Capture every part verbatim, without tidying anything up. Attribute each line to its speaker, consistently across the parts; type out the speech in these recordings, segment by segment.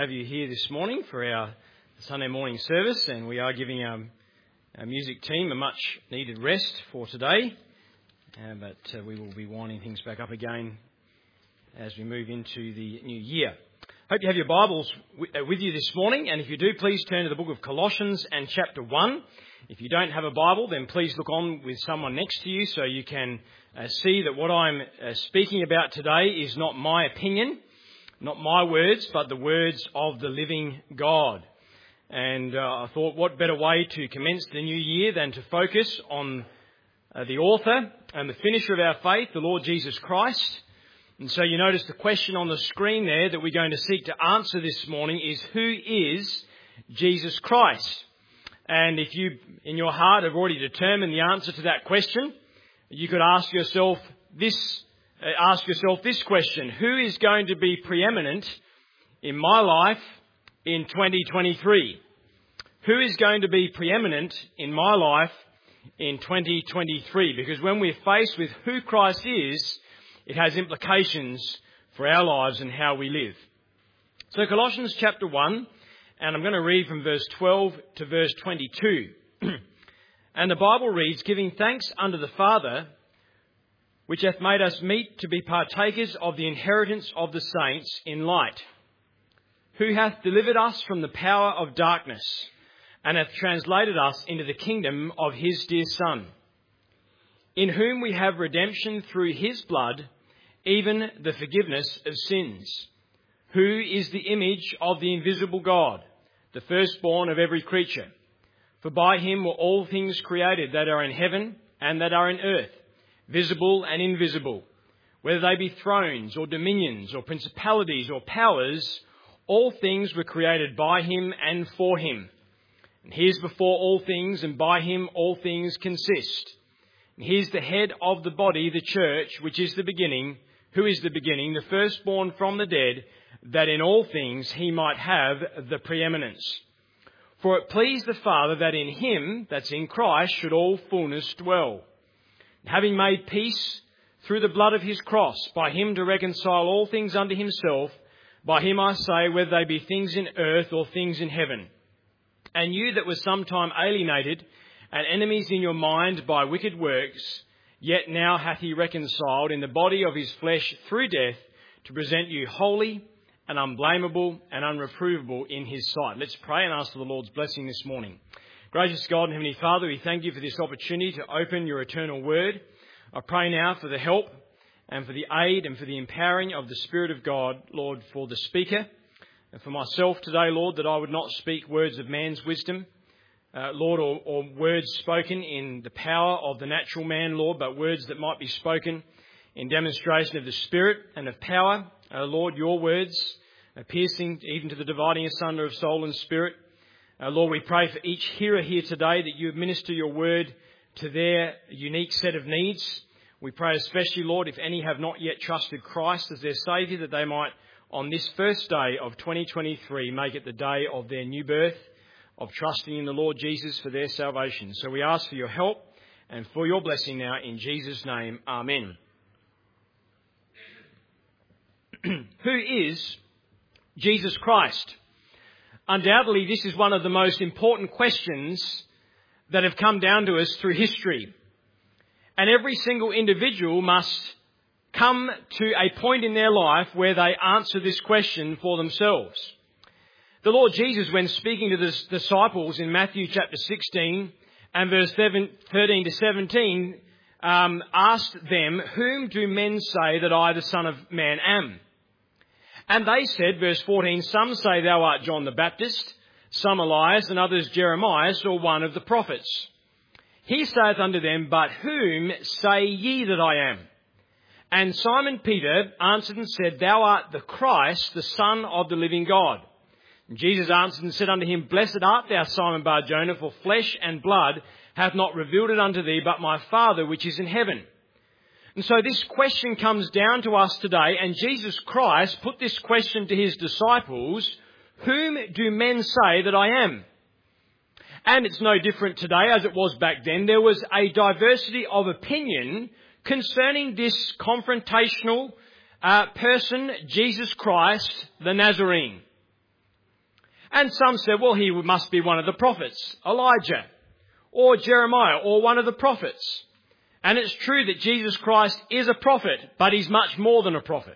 Speaker 1: Have you here this morning for our Sunday morning service, and we are giving our, our music team a much needed rest for today, uh, but uh, we will be winding things back up again as we move into the new year. Hope you have your Bibles w- uh, with you this morning, and if you do, please turn to the book of Colossians and chapter one. If you don't have a Bible, then please look on with someone next to you so you can uh, see that what I'm uh, speaking about today is not my opinion, not my words, but the words of the living God. And uh, I thought, what better way to commence the new year than to focus on uh, the author and the finisher of our faith, the Lord Jesus Christ. And so you notice the question on the screen there that we're going to seek to answer this morning is, who is Jesus Christ? And if you, in your heart, have already determined the answer to that question, you could ask yourself this Ask yourself this question: who is going to be preeminent in my life in twenty twenty-three? Who is going to be preeminent in my life in twenty twenty-three? Because when we're faced with who Christ is, it has implications for our lives and how we live. So Colossians chapter one, and I'm going to read from verse twelve to verse twenty-two. And the Bible reads, "Giving thanks unto the Father, which hath made us meet to be partakers of the inheritance of the saints in light, who hath delivered us from the power of darkness, and hath translated us into the kingdom of his dear Son, in whom we have redemption through his blood, even the forgiveness of sins, who is the image of the invisible God, the firstborn of every creature. For by him were all things created that are in heaven and that are in earth, visible and invisible, whether they be thrones or dominions or principalities or powers, all things were created by him and for him. And he is before all things, and by him all things consist. And he is the head of the body, the church, which is the beginning, who is the beginning, the firstborn from the dead, that in all things he might have the preeminence. For it pleased the Father that in him, that's in Christ, should all fullness dwell, having made peace through the blood of his cross, by him to reconcile all things unto himself, by him I say, whether they be things in earth or things in heaven. And you that were sometime alienated and enemies in your mind by wicked works, yet now hath he reconciled in the body of his flesh through death, to present you holy and unblameable and unreprovable in his sight." Let's pray and ask for the Lord's blessing this morning. Gracious God and Heavenly Father, we thank you for this opportunity to open your eternal word. I pray now for the help and for the aid and for the empowering of the Spirit of God, Lord, for the speaker and for myself today, Lord, that I would not speak words of man's wisdom, uh, Lord, or, or words spoken in the power of the natural man, Lord, but words that might be spoken in demonstration of the Spirit and of power. Uh, Lord, your words, uh, piercing even to the dividing asunder of soul and spirit. Uh, Lord, we pray for each hearer here today that you administer your word to their unique set of needs. We pray especially, Lord, if any have not yet trusted Christ as their Saviour, that they might, on this first day of twenty twenty-three, make it the day of their new birth, of trusting in the Lord Jesus for their salvation. So we ask for your help and for your blessing now in Jesus' name. Amen. Who is Jesus Christ? Undoubtedly, this is one of the most important questions that have come down to us through history. And every single individual must come to a point in their life where they answer this question for themselves. The Lord Jesus, when speaking to the disciples in Matthew chapter sixteen and verse thirteen to seventeen, um, asked them, "Whom do men say that I, the Son of Man, am?" And they said, verse fourteen, "Some say thou art John the Baptist, some Elias, and others Jeremiah, or one of the prophets." He saith unto them, "But whom say ye that I am?" And Simon Peter answered and said, "Thou art the Christ, the Son of the living God." And Jesus answered and said unto him, "Blessed art thou, Simon Bar-Jonah, for flesh and blood hath not revealed it unto thee, but my Father which is in heaven." And so this question comes down to us today, and Jesus Christ put this question to his disciples: whom do men say that I am? And it's no different today as it was back then. There was a diversity of opinion concerning this confrontational uh, person, Jesus Christ, the Nazarene. And some said, well, he must be one of the prophets, Elijah, or Jeremiah, or one of the prophets. And it's true that Jesus Christ is a prophet, but he's much more than a prophet.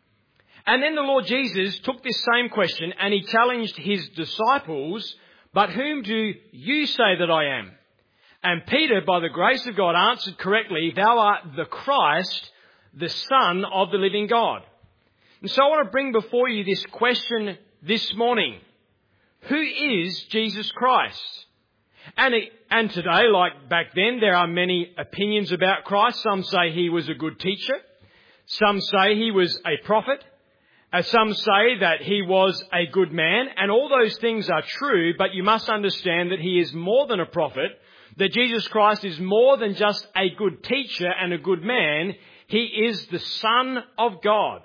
Speaker 1: And then the Lord Jesus took this same question and he challenged his disciples, but whom do you say that I am? And Peter, by the grace of God, answered correctly, thou art the Christ, the Son of the living God. And so I want to bring before you this question this morning. Who is Jesus Christ? And, it, and today, like back then, there are many opinions about Christ. Some say he was a good teacher. Some say he was a prophet. Uh, some say that he was a good man. And all those things are true, but you must understand that he is more than a prophet, that Jesus Christ is more than just a good teacher and a good man. He is the Son of God.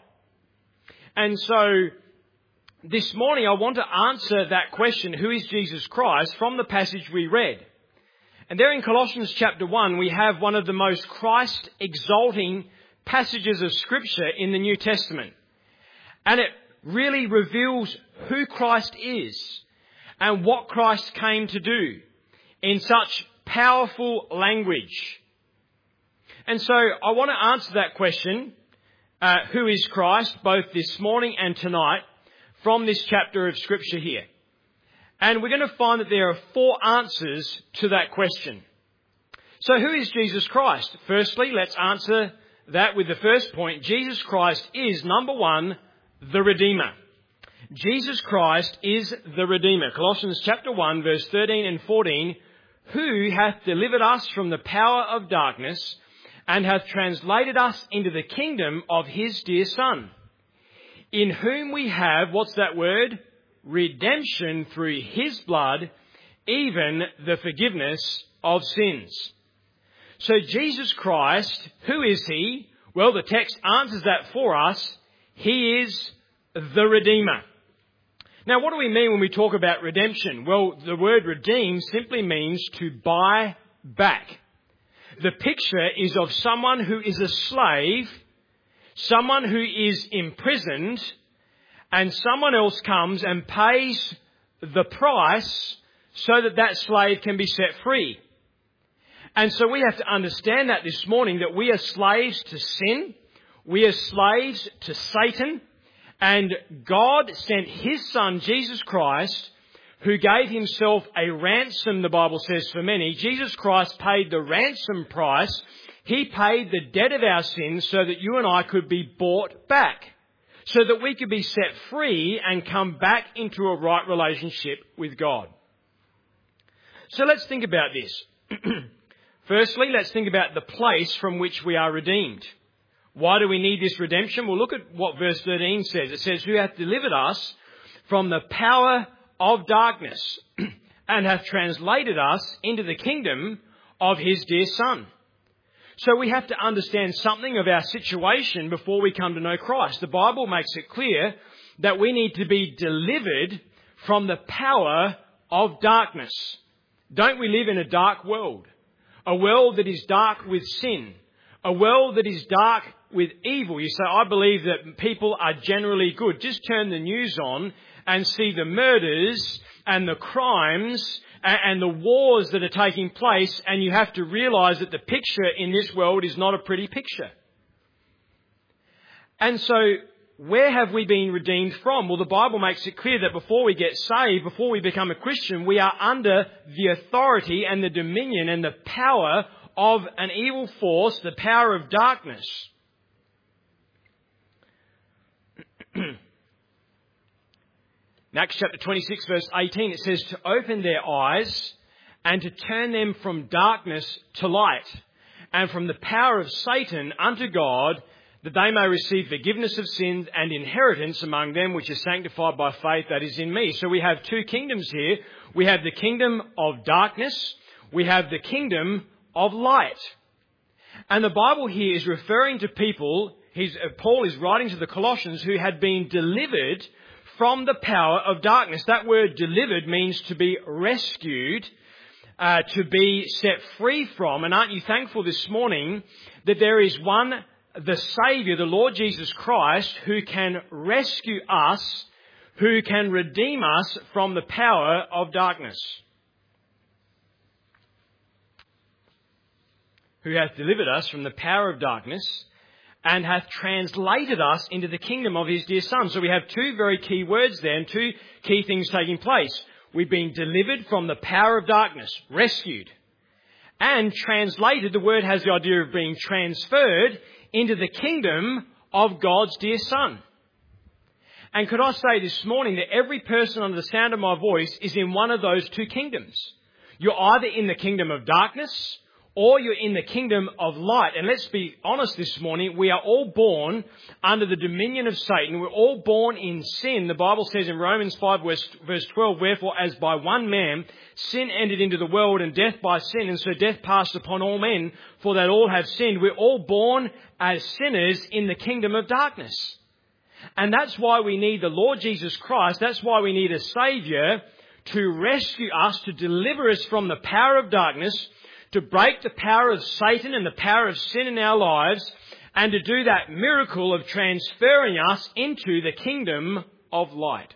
Speaker 1: And so this morning I want to answer that question, who is Jesus Christ, from the passage we read. And there in Colossians chapter one, we have one of the most Christ-exalting passages of Scripture in the New Testament. And it really reveals who Christ is and what Christ came to do in such powerful language. And so I want to answer that question, uh, who is Christ, both this morning and tonight, from this chapter of Scripture here. And we're going to find that there are four answers to that question. So who is Jesus Christ? Firstly, let's answer that with the first point. Jesus Christ is, number one, the Redeemer. Jesus Christ is the Redeemer. Colossians chapter one, verse thirteen and fourteen, who hath delivered us from the power of darkness and hath translated us into the kingdom of his dear Son, in whom we have, what's that word? Redemption through his blood, even the forgiveness of sins. So Jesus Christ, who is he? Well, the text answers that for us. He is the Redeemer. Now, what do we mean when we talk about redemption? Well, the word redeem simply means to buy back. The picture is of someone who is a slave, someone who is imprisoned, and someone else comes and pays the price so that that slave can be set free. And so we have to understand that this morning, that we are slaves to sin, we are slaves to Satan, and God sent his Son, Jesus Christ, who gave himself a ransom, the Bible says, for many. Jesus Christ paid the ransom price. He paid the debt of our sins so that you and I could be bought back, so that we could be set free and come back into a right relationship with God. So let's think about this. Firstly, let's think about the place from which we are redeemed. Why do we need this redemption? Well, look at what verse thirteen says. It says, who hath delivered us from the power of darkness and hath translated us into the kingdom of his dear Son. So we have to understand something of our situation before we come to know Christ. The Bible makes it clear that we need to be delivered from the power of darkness. Don't we live in a dark world? A world that is dark with sin. A world that is dark with evil. You say, I believe that people are generally good. Just turn the news on and see the murders and the crimes and the wars that are taking place, and you have to realise that the picture in this world is not a pretty picture. And so, where have we been redeemed from? Well, the Bible makes it clear that before we get saved, before we become a Christian, we are under the authority and the dominion and the power of an evil force, the power of darkness. In Acts chapter twenty-six, verse eighteen, it says, to open their eyes and to turn them from darkness to light, and from the power of Satan unto God, that they may receive forgiveness of sins and inheritance among them which is sanctified by faith that is in me. So we have two kingdoms here. We have the kingdom of darkness. We have the kingdom of light. And the Bible here is referring to people, he's, uh, Paul is writing to the Colossians, who had been delivered from the power of darkness. That word delivered means to be rescued, uh, to be set free from. And aren't you thankful this morning that there is one, the Saviour, the Lord Jesus Christ, who can rescue us who can redeem us from the power of darkness, who hath delivered us from the power of darkness and hath translated us into the kingdom of his dear Son. So we have two very key words there and two key things taking place. We've been delivered from the power of darkness, rescued, and translated. The word has the idea of being transferred into the kingdom of God's dear Son. And could I say this morning that every person under the sound of my voice is in one of those two kingdoms. You're either in the kingdom of darkness or you're in the kingdom of light. And let's be honest this morning, we are all born under the dominion of Satan. We're all born in sin. The Bible says in Romans five verse twelve, wherefore as by one man sin entered into the world and death by sin, and so death passed upon all men, for that all have sinned. We're all born as sinners in the kingdom of darkness. And that's why we need the Lord Jesus Christ. That's why we need a Saviour to rescue us, to deliver us from the power of darkness, to break the power of Satan and the power of sin in our lives, and to do that miracle of transferring us into the kingdom of light.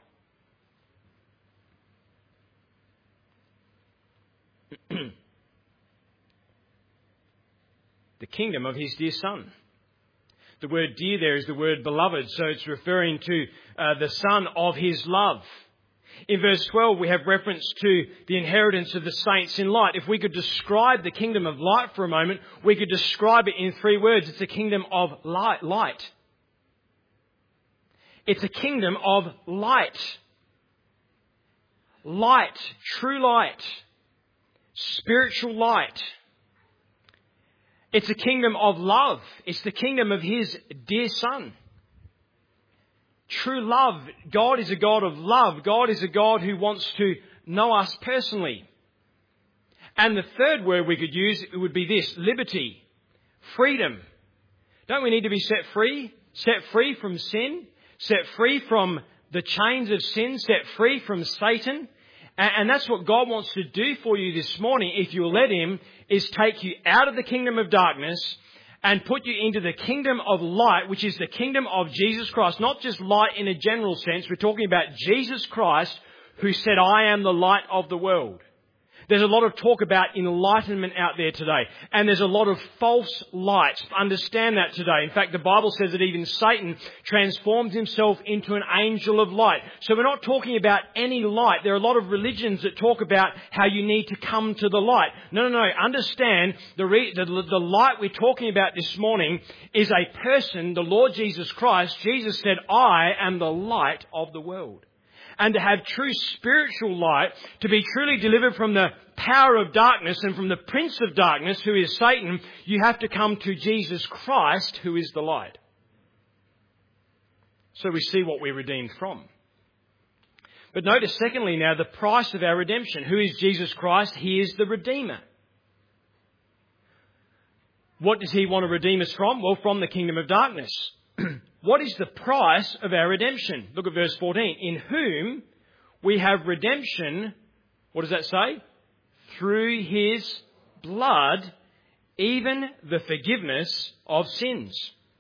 Speaker 1: The kingdom of his dear Son. The word dear there is the word beloved, so it's referring to uh, the Son of his love. In verse twelve, we have reference to the inheritance of the saints in light. If we could describe the kingdom of light for a moment, we could describe it in three words. It's a kingdom of light. light. It's a kingdom of light. Light, true light, spiritual light. It's a kingdom of love. It's the kingdom of his dear Son. True love. God is a God of love. God is a God who wants to know us personally. And the third word we could use would be this: liberty, freedom. Don't we need to be set free? Set free from sin, set free from the chains of sin, set free from Satan. And that's what God wants to do for you this morning, if you'll let him, is take you out of the kingdom of darkness and put you into the kingdom of light, which is the kingdom of Jesus Christ. Not just light in a general sense. We're talking about Jesus Christ, who said, I am the light of the world. There's a lot of talk about enlightenment out there today. And there's a lot of false lights. Understand that today. In fact, the Bible says that even Satan transforms himself into an angel of light. So we're not talking about any light. There are a lot of religions that talk about how you need to come to the light. No, no, no. Understand the, re- the, the light we're talking about this morning is a person, the Lord Jesus Christ. Jesus said, I am the light of the world. And to have true spiritual light, to be truly delivered from the power of darkness and from the prince of darkness, who is Satan, you have to come to Jesus Christ, who is the light. So we see what we're redeemed from. But notice, secondly now, the price of our redemption. Who is Jesus Christ? He is the Redeemer. What does he want to redeem us from? Well, from the kingdom of darkness. What is the price of our redemption? Look at verse fourteen. In whom we have redemption, what does that say? Through his blood, even the forgiveness of sins.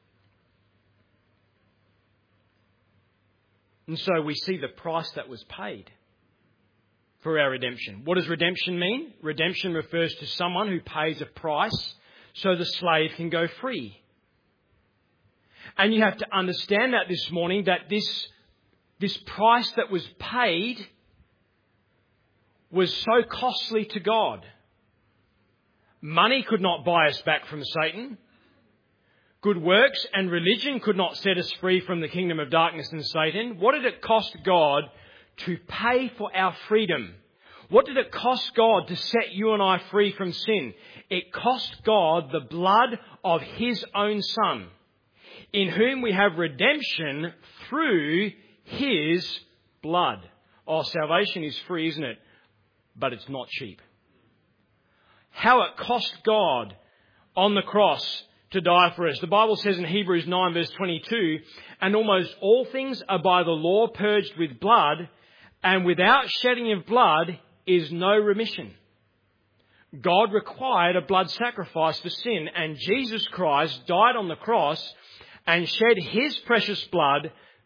Speaker 1: And so we see the price that was paid for our redemption. What does redemption mean? Redemption refers to someone who pays a price so the slave can go free. And you have to understand that this morning, that this, this price that was paid was so costly to God. Money could not buy us back from Satan. Good works and religion could not set us free from the kingdom of darkness and Satan. What did it cost God to pay for our freedom? What did it cost God to set you and I free from sin? It cost God the blood of his own Son, in whom we have redemption through his blood. Oh, salvation is free, isn't it? But it's not cheap. How it cost God on the cross to die for us. The Bible says in Hebrews nine verse twenty-two, and almost all things are by the law purged with blood, and without shedding of blood is no remission. God required a blood sacrifice for sin, and Jesus Christ died on the cross and shed his precious blood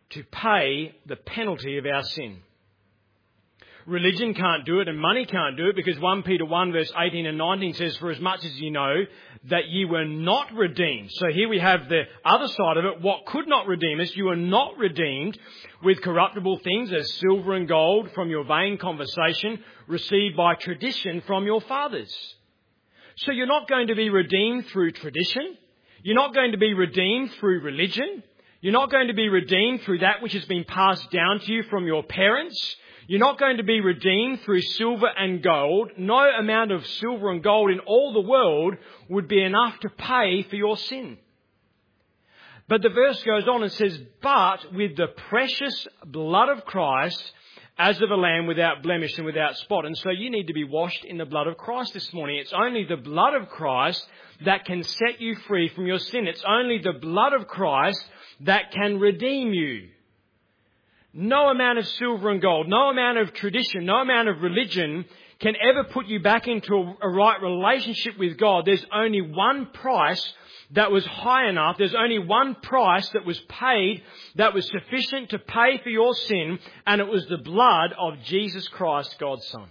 Speaker 1: to pay the penalty of our sin. Religion can't do it and money can't do it, because First Peter one verse eighteen and nineteen says, "For as much as you know that ye were not redeemed." So here we have the other side of it. What could not redeem us? You were not redeemed with corruptible things as silver and gold from your vain conversation received by tradition from your fathers. So you're not going to be redeemed through tradition. You're not going to be redeemed through religion. You're not going to be redeemed through that which has been passed down to you from your parents. You're not going to be redeemed through silver and gold. No amount of silver and gold in all the world would be enough to pay for your sin. But the verse goes on and says, "But with the precious blood of Christ, as of a lamb without blemish and without spot." And so you need to be washed in the blood of Christ this morning. It's only the blood of Christ that can set you free from your sin. It's only the blood of Christ that can redeem you. No amount of silver and gold, no amount of tradition, no amount of religion can ever put you back into a, a right relationship with God. There's only one price that was high enough. There's only one price that was paid that was sufficient to pay for your sin, and it was the blood of Jesus Christ, God's Son.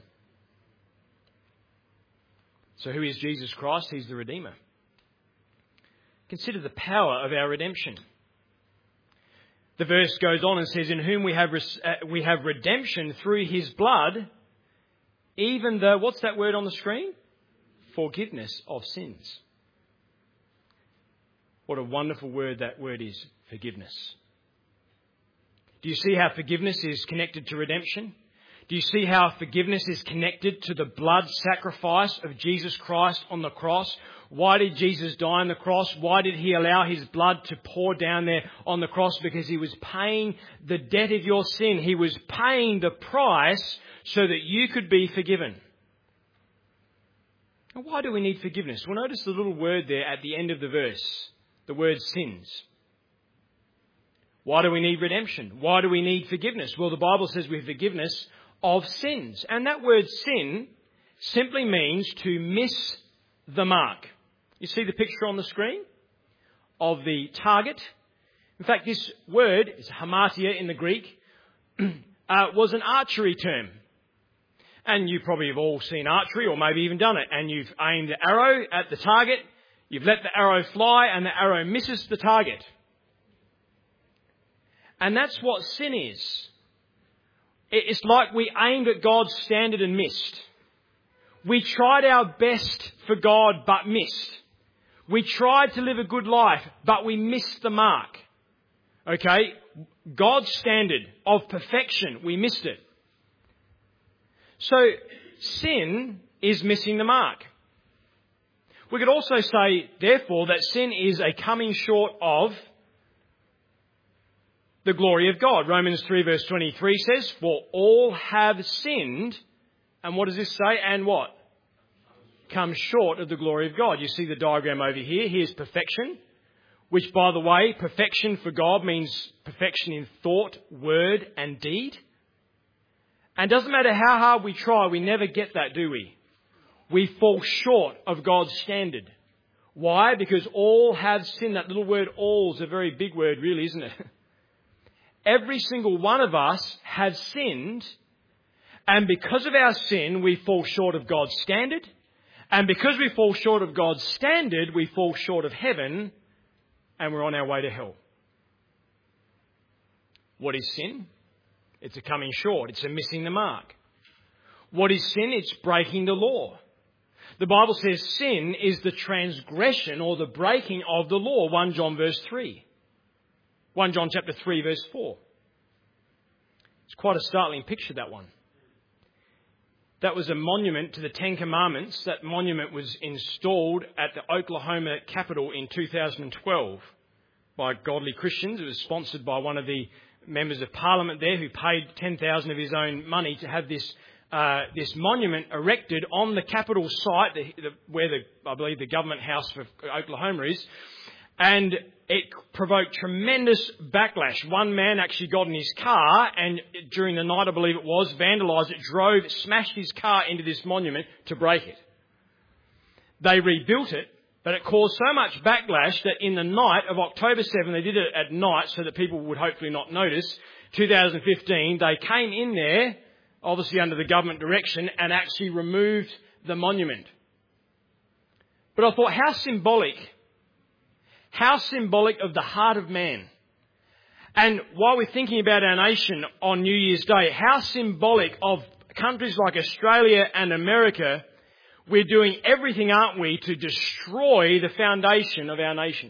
Speaker 1: So who is Jesus Christ? He's the Redeemer. Consider the power of our redemption. The verse goes on and says, "In whom we have res- uh, we have redemption through his blood, even the," what's that word on the screen? "Forgiveness of sins." What a wonderful word that word is, forgiveness. Do you see how forgiveness is connected to redemption? Do you see how forgiveness is connected to the blood sacrifice of Jesus Christ on the cross? Why did Jesus die on the cross? Why did he allow his blood to pour down there on the cross? Because he was paying the debt of your sin. He was paying the price so that you could be forgiven. And why do we need forgiveness? Well, notice the little word there at the end of the verse, the word sins. Why do we need redemption? Why do we need forgiveness? Well, the Bible says we have forgiveness of sins. And that word sin simply means to miss the mark. You see the picture on the screen of the target? In fact, this word is hamartia in the Greek, uh, was an archery term. And you probably have all seen archery, or maybe even done it. And you've aimed the arrow at the target, you've let the arrow fly, and the arrow misses the target. And that's what sin is. It's like we aimed at God's standard and missed. We tried our best for God but missed. We tried to live a good life but we missed the mark. Okay? God's standard of perfection, we missed it. So sin is missing the mark. We could also say, therefore, that sin is a coming short of the glory of God. Romans three verse twenty-three says, "For all have sinned," and what does this say? And what? Come short of the glory of God. You see the diagram over here. Here's perfection, which, by the way, perfection for God means perfection in thought, word and deed. And it doesn't matter how hard we try, we never get that, do we? We fall short of God's standard. Why? Because all have sinned. That little word all is a very big word, really, isn't it? Every single one of us has sinned, and because of our sin, we fall short of God's standard. And because we fall short of God's standard, we fall short of heaven, and we're on our way to hell. What is sin? It's a coming short. It's a missing the mark. What is sin? It's breaking the law. The Bible says sin is the transgression or the breaking of the law. First John verse three. First John chapter three verse four. It's quite a startling picture, that one. That was a monument to the Ten Commandments. That monument was installed at the Oklahoma Capitol in two thousand twelve by godly Christians. It was sponsored by one of the members of Parliament there, who paid ten thousand dollars of his own money to have this uh, this monument erected on the Capitol site, the, the, where the I believe the government house for Oklahoma is. And it provoked tremendous backlash. One man actually got in his car and during the night, I believe it was, vandalised it, drove, smashed his car into this monument to break it. They rebuilt it But it caused so much backlash that in the night of October seventh, they did it at night so that people would hopefully not notice, two thousand fifteen, they came in there, obviously under the government direction, and actually removed the monument. But I thought, how symbolic. How symbolic of the heart of man. And while we're thinking about our nation on New Year's Day, how symbolic of countries like Australia and America. We're doing everything, aren't we, to destroy the foundation of our nation.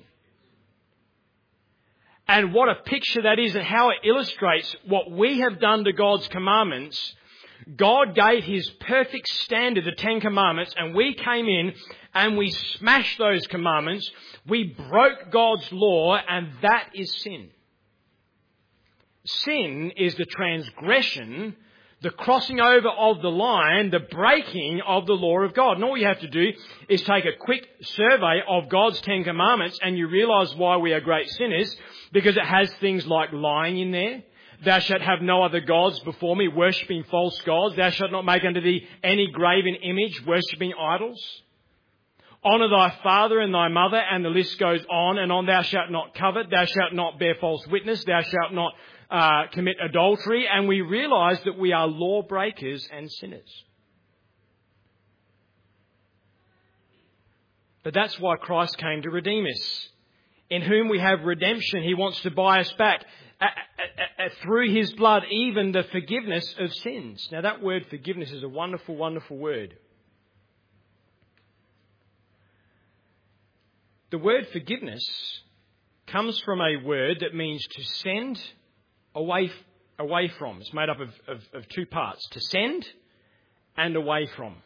Speaker 1: And what a picture that is and how it illustrates what we have done to God's commandments. God gave His perfect standard, the Ten Commandments, and we came in and we smashed those commandments. We broke God's law, and that is sin. Sin is the transgression, the crossing over of the line, the breaking of the law of God. And all you have to do is take a quick survey of God's Ten Commandments and you realise why we are great sinners, because it has things like lying in there. Thou shalt have no other gods before me, worshipping false gods. Thou shalt not make unto thee any graven image, worshipping idols. Honour thy father and thy mother, and the list goes on and on. Thou shalt not covet. Thou shalt not bear false witness. Thou shalt not Uh, commit adultery, and we realise that we are lawbreakers and sinners. But that's why Christ came to redeem us. In whom we have redemption. He wants to buy us back uh, uh, uh, through His blood, even the forgiveness of sins. Now that word forgiveness is a wonderful, wonderful word. The word forgiveness comes from a word that means to send Away, away from. It's made up of, of, of two parts. To send and away from.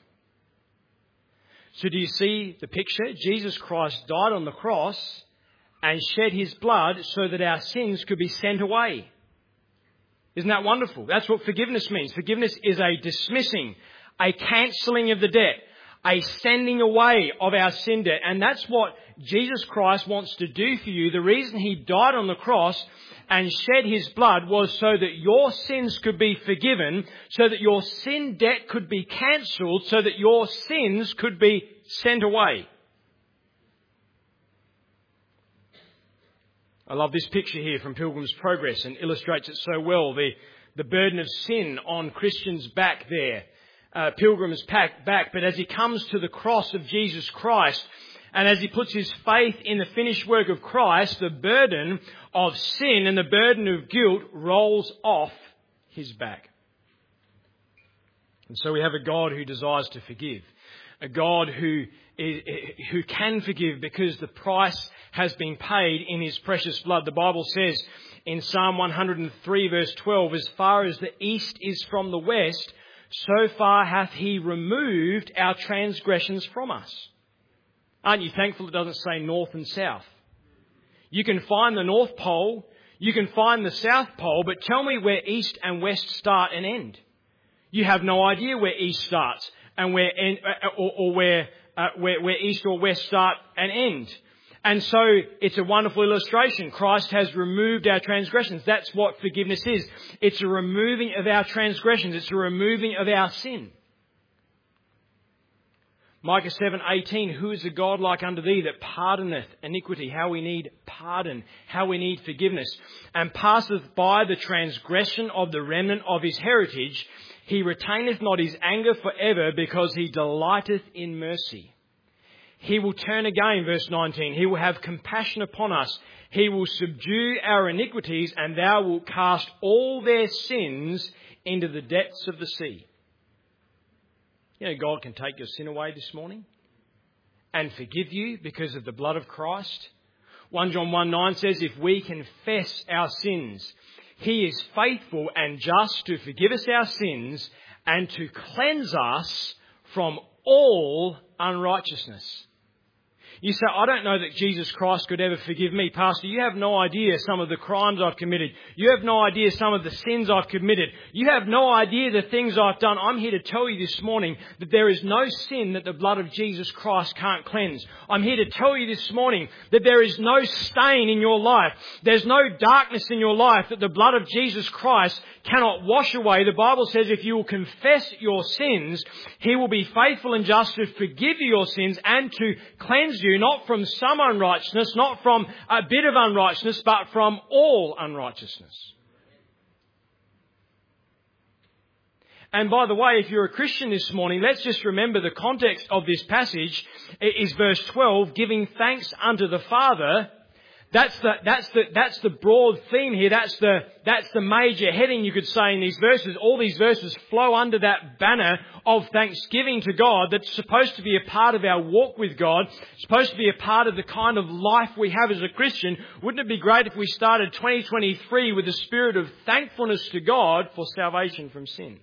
Speaker 1: So do you see the picture? Jesus Christ died on the cross and shed His blood so that our sins could be sent away. Isn't that wonderful? That's what forgiveness means. Forgiveness is a dismissing, a cancelling of the debt, a sending away of our sin debt. And that's what Jesus Christ wants to do for you. The reason He died on the cross and shed His blood was so that your sins could be forgiven, so that your sin debt could be cancelled, so that your sins could be sent away. I love this picture here from Pilgrim's Progress and illustrates it so well. The, the burden of sin on Christians' back there. Uh, Pilgrim's back, back, but as he comes to the cross of Jesus Christ, and as he puts his faith in the finished work of Christ, the burden of sin and the burden of guilt rolls off his back. And so we have a God who desires to forgive. A God who, is, who can forgive because the price has been paid in His precious blood. The Bible says in Psalm one hundred three verse twelve, as far as the east is from the west, so far hath He removed our transgressions from us. Aren't you thankful it doesn't say north and south? You can find the North Pole, you can find the South Pole, but tell me where east and west start and end. You have no idea where east starts and where end, or, or where, uh, where where east or west start and end. And so it's a wonderful illustration. Christ has removed our transgressions. That's what forgiveness is. It's a removing of our transgressions. It's a removing of our sin. Micah seven eighteen, who is a God like unto thee that pardoneth iniquity? How we need pardon, how we need forgiveness. And passeth by the transgression of the remnant of His heritage. He retaineth not His anger forever, because He delighteth in mercy. He will turn again, verse nineteen. He will have compassion upon us. He will subdue our iniquities, and thou wilt cast all their sins into the depths of the sea. You know, God can take your sin away this morning and forgive you because of the blood of Christ. First John one nine says, if we confess our sins, He is faithful and just to forgive us our sins and to cleanse us from all unrighteousness. You say, I don't know that Jesus Christ could ever forgive me. Pastor, you have no idea some of the crimes I've committed. You have no idea some of the sins I've committed. You have no idea the things I've done. I'm here to tell you this morning that there is no sin that the blood of Jesus Christ can't cleanse. I'm here to tell you this morning that there is no stain in your life. There's no darkness in your life that the blood of Jesus Christ cannot wash away. The Bible says if you will confess your sins, He will be faithful and just to forgive you your sins and to cleanse you you not from some unrighteousness, not from a bit of unrighteousness, but from all unrighteousness. And by the way, if you're a Christian this morning, let's just remember the context of this passage is verse twelve, giving thanks unto the Father. That's the, that's the, that's the broad theme here. That's the, that's the major heading, you could say, in these verses. All these verses flow under that banner of thanksgiving to God that's supposed to be a part of our walk with God, supposed to be a part of the kind of life we have as a Christian. Wouldn't it be great if we started twenty twenty-three with a spirit of thankfulness to God for salvation from sin?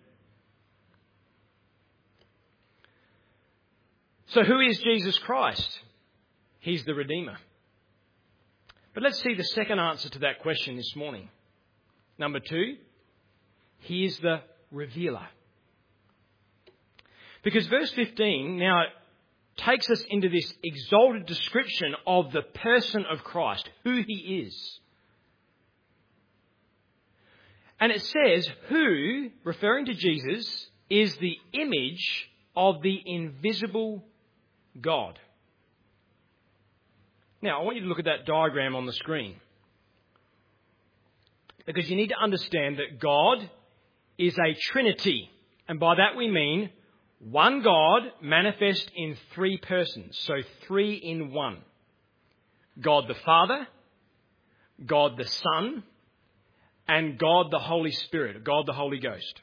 Speaker 1: So who is Jesus Christ? He's the Redeemer. But let's see the second answer to that question this morning. Number two, he is the Revealer. Because verse fifteen now takes us into this exalted description of the person of Christ, who he is. And it says, who, referring to Jesus, is the image of the invisible God. Now, I want you to look at that diagram on the screen. Because you need to understand that God is a Trinity. And by that we mean one God manifest in three persons. So three in one. God the Father, God the Son, and God the Holy Spirit, God the Holy Ghost.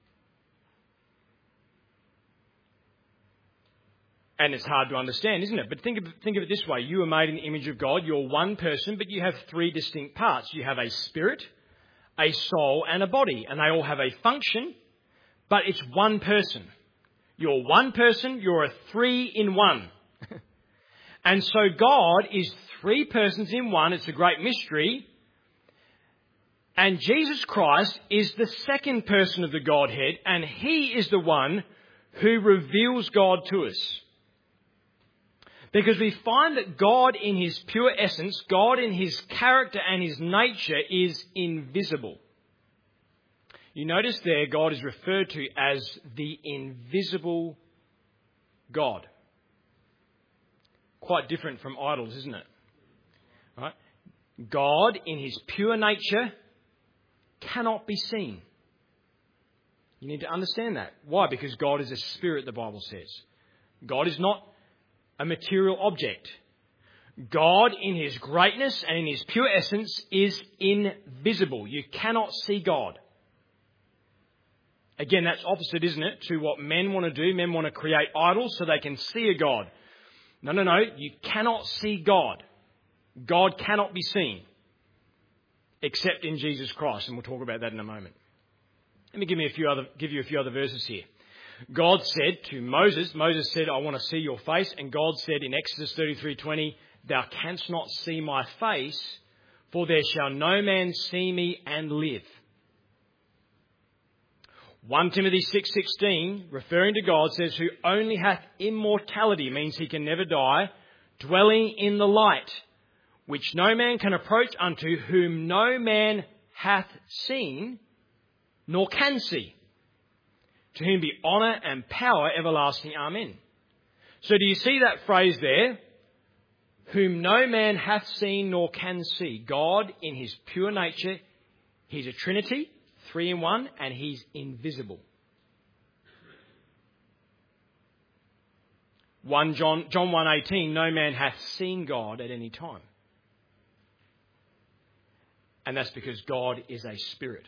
Speaker 1: And it's hard to understand, isn't it? But think of, think of it this way. You are made in the image of God. You're one person, but you have three distinct parts. You have a spirit, a soul, and a body. And they all have a function, but it's one person. You're one person. You're a three in one. And so God is three persons in one. It's a great mystery. And Jesus Christ is the second person of the Godhead, and he is the one who reveals God to us. Because we find that God in his pure essence, God in his character and his nature is invisible. You notice there God is referred to as the invisible God. Quite different from idols, isn't it? Right? God in his pure nature cannot be seen. You need to understand that. Why? Because God is a spirit, the Bible says. God is not a material object. God in his greatness and in his pure essence is invisible. You cannot see God. Again, that's opposite, isn't it, to what men want to do. Men want to create idols so they can see a God. No, no, no. You cannot see God. God cannot be seen except in Jesus Christ, and we'll talk about that in a moment. Let me give me a few other give you a few other verses here. God said to Moses, Moses said, I want to see your face. And God said in Exodus thirty-three twenty, thou canst not see my face, for there shall no man see me and live. First Timothy six sixteen, referring to God, says, who only hath immortality, means he can never die, dwelling in the light, which no man can approach unto, whom no man hath seen, nor can see. To whom be honour and power everlasting. Amen. So do you see that phrase there? Whom no man hath seen nor can see. God in his pure nature, he's a Trinity, three in one, and he's invisible. First John, John one eighteen, no man hath seen God at any time. And that's because God is a spirit.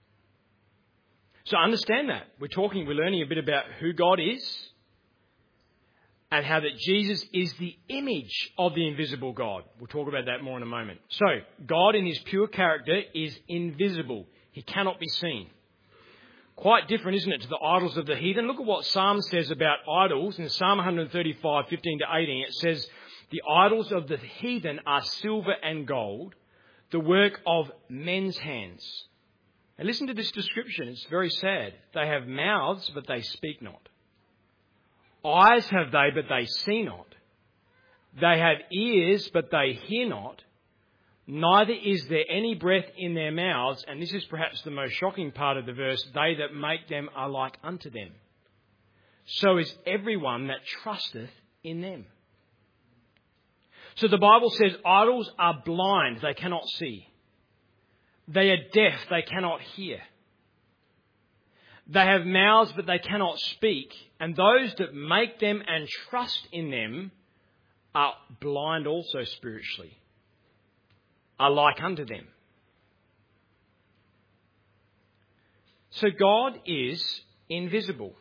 Speaker 1: So understand that. We're talking, we're learning a bit about who God is and how that Jesus is the image of the invisible God. We'll talk about that more in a moment. So, God in his pure character is invisible. He cannot be seen. Quite different, isn't it, to the idols of the heathen? Look at what Psalm says about idols. In Psalm one thirty-five, fifteen to eighteen, it says, the idols of the heathen are silver and gold, the work of men's hands. And listen to this description. It's very sad. They have mouths, but they speak not. Eyes have they, but they see not. They have ears, but they hear not. Neither is there any breath in their mouths. And this is perhaps the most shocking part of the verse. They that make them are like unto them. So is everyone that trusteth in them. So the Bible says idols are blind, they cannot see. They are deaf, they cannot hear. They have mouths, but they cannot speak. And those that make them and trust in them are blind also spiritually, are like unto them. So God is invisible.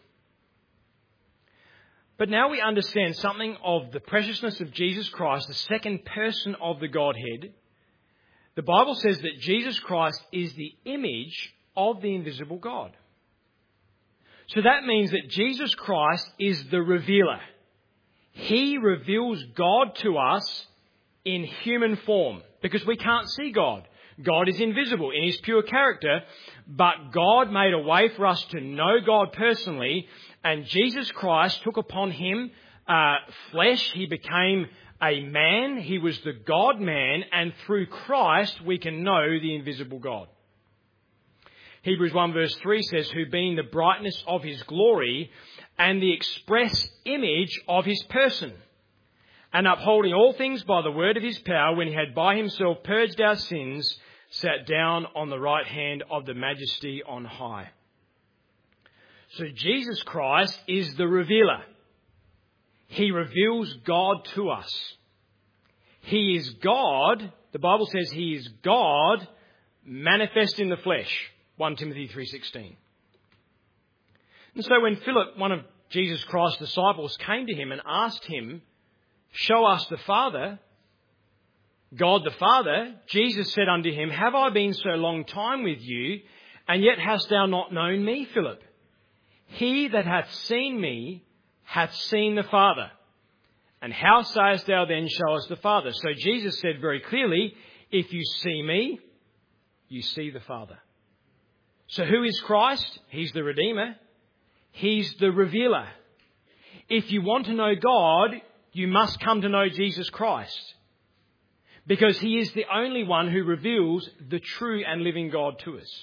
Speaker 1: But now we understand something of the preciousness of Jesus Christ, the second person of the Godhead. The Bible says that Jesus Christ is the image of the invisible God. So that means that Jesus Christ is the revealer. He reveals God to us in human form because we can't see God. God is invisible in his pure character, but God made a way for us to know God personally, and Jesus Christ took upon him uh, flesh. He became a man. He was the God-man, and through Christ we can know the invisible God. Hebrews one verse three says, who being the brightness of his glory and the express image of his person, and upholding all things by the word of his power, when he had by himself purged our sins, sat down on the right hand of the majesty on high. So Jesus Christ is the revealer. He reveals God to us. He is God. The Bible says he is God manifest in the flesh. First Timothy three sixteen. And so when Philip, one of Jesus Christ's disciples, came to him and asked him, show us the Father, God the Father, Jesus said unto him, have I been so long time with you, and yet hast thou not known me, Philip? He that hath seen me hath seen the Father. And how sayest thou then, show us the Father? So Jesus said very clearly, if you see me, you see the Father. So who is Christ? He's the Redeemer. He's the revealer. If you want to know God, you must come to know Jesus Christ, because he is the only one who reveals the true and living God to us.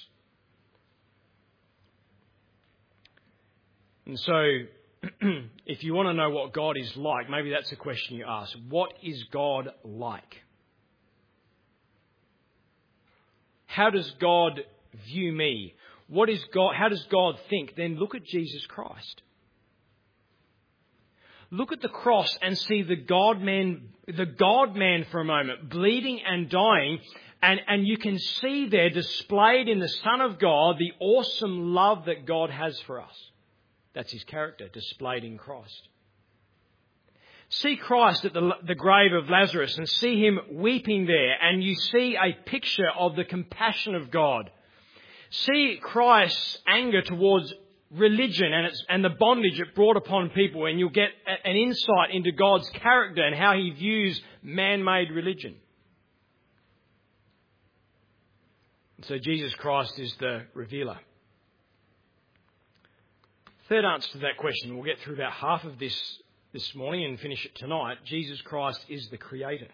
Speaker 1: And so, if you want to know what God is like, maybe that's the question you ask. What is God like? How does God view me? What is God? How does God think? Then look at Jesus Christ. Look at the cross and see the God-man, the God-man for a moment, bleeding and dying, and, and you can see there displayed in the Son of God the awesome love that God has for us. That's his character, displayed in Christ. See Christ at the, the grave of Lazarus and see him weeping there, and you see a picture of the compassion of God. See Christ's anger towards religion and, its, and the bondage it brought upon people, and you'll get an insight into God's character and how he views man-made religion. So Jesus Christ is the revealer. Third answer to that question, we'll get through about half of this this morning and finish it tonight. Jesus Christ is the creator.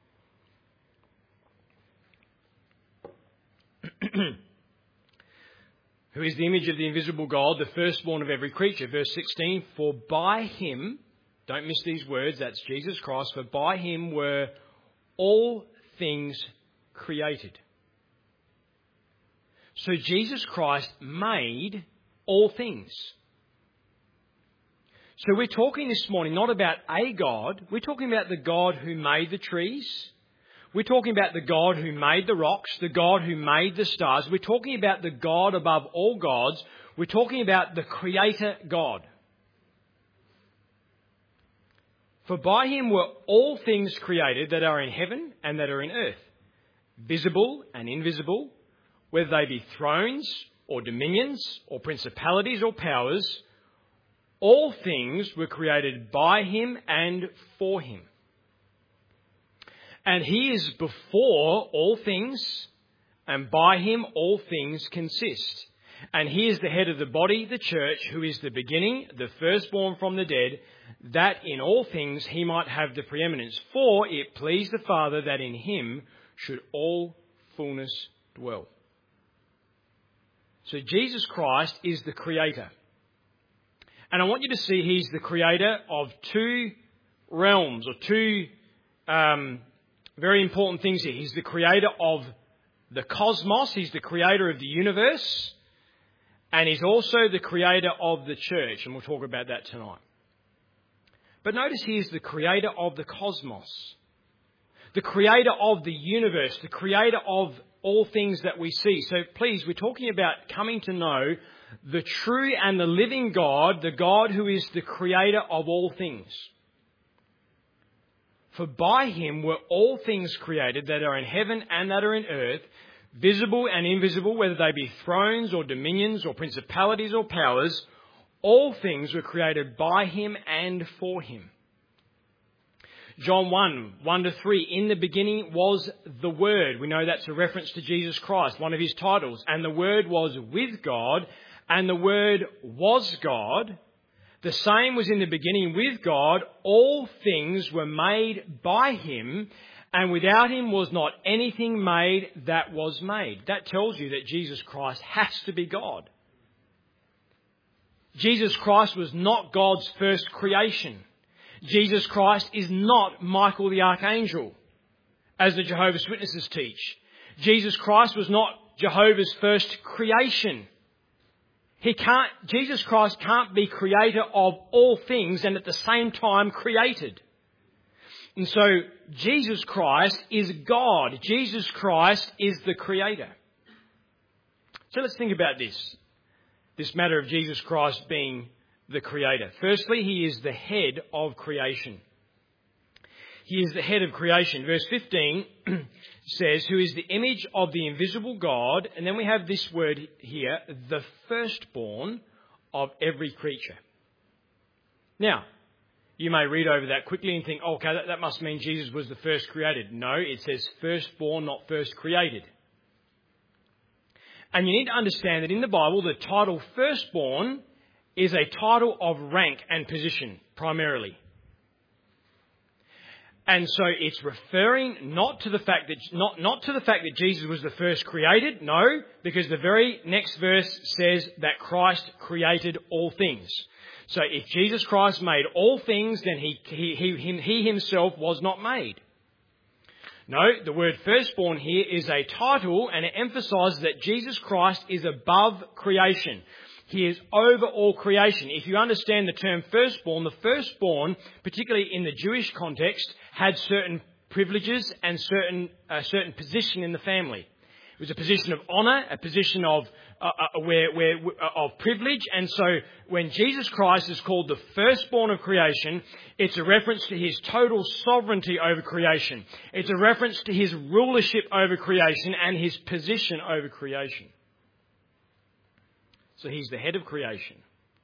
Speaker 1: Who is the image of the invisible God, the firstborn of every creature. Verse sixteen, for by him, don't miss these words, that's Jesus Christ, for by him were all things created. So Jesus Christ made all things. So we're talking this morning not about a God, we're talking about the God who made the trees. We're talking about the God who made the rocks, the God who made the stars. We're talking about the God above all gods. We're talking about the Creator God. For by him were all things created that are in heaven and that are in earth, visible and invisible, whether they be thrones or dominions or principalities or powers. All things were created by him and for him. And he is before all things, and by him all things consist. And he is the head of the body, the church, who is the beginning, the firstborn from the dead, that in all things he might have the preeminence. For it pleased the Father that in him should all fullness dwell. So Jesus Christ is the creator. And I want you to see he's the creator of two realms or two um, very important things here. He's the creator of the cosmos. He's the creator of the universe. And he's also the creator of the church. And we'll talk about that tonight. But notice he's the creator of the cosmos. The creator of the universe. The creator of all things that we see. So please, we're talking about coming to know the true and the living God, the God who is the creator of all things. For by him were all things created that are in heaven and that are in earth, visible and invisible, whether they be thrones or dominions or principalities or powers. All things were created by him and for him. John one, one to three, in the beginning was the Word. We know that's a reference to Jesus Christ, one of his titles. And the Word was with God, and the Word was God. The same was in the beginning with God. All things were made by him, and without him was not anything made that was made. That tells you that Jesus Christ has to be God. Jesus Christ was not God's first creation. Jesus Christ is not Michael the Archangel, as the Jehovah's Witnesses teach. Jesus Christ was not Jehovah's first creation. He can't, Jesus Christ can't be creator of all things and at the same time created. And so Jesus Christ is God. Jesus Christ is the creator. So let's think about this. This matter of Jesus Christ being the creator. Firstly, he is the head of creation. He is the head of creation. Verse fifteen says, who is the image of the invisible God. And then we have this word here, the firstborn of every creature. Now, you may read over that quickly and think, oh, okay, that, that must mean Jesus was the first created. No, it says firstborn, not first created. And you need to understand that in the Bible, the title firstborn is a title of rank and position, primarily. And so it's referring not to the fact that not, not to the fact that Jesus was the first created, no, because the very next verse says that Christ created all things. So if Jesus Christ made all things, then he he he, he himself was not made. No, the word firstborn here is a title, and it emphasises that Jesus Christ is above creation. He is over all creation. If you understand the term firstborn, the firstborn, particularly in the Jewish context, had certain privileges and certain uh, certain position in the family. It was a position of honour, a position of uh, uh, where, where uh, of privilege. And so when Jesus Christ is called the firstborn of creation, it's a reference to his total sovereignty over creation. It's a reference to his rulership over creation and his position over creation. So he's the head of creation.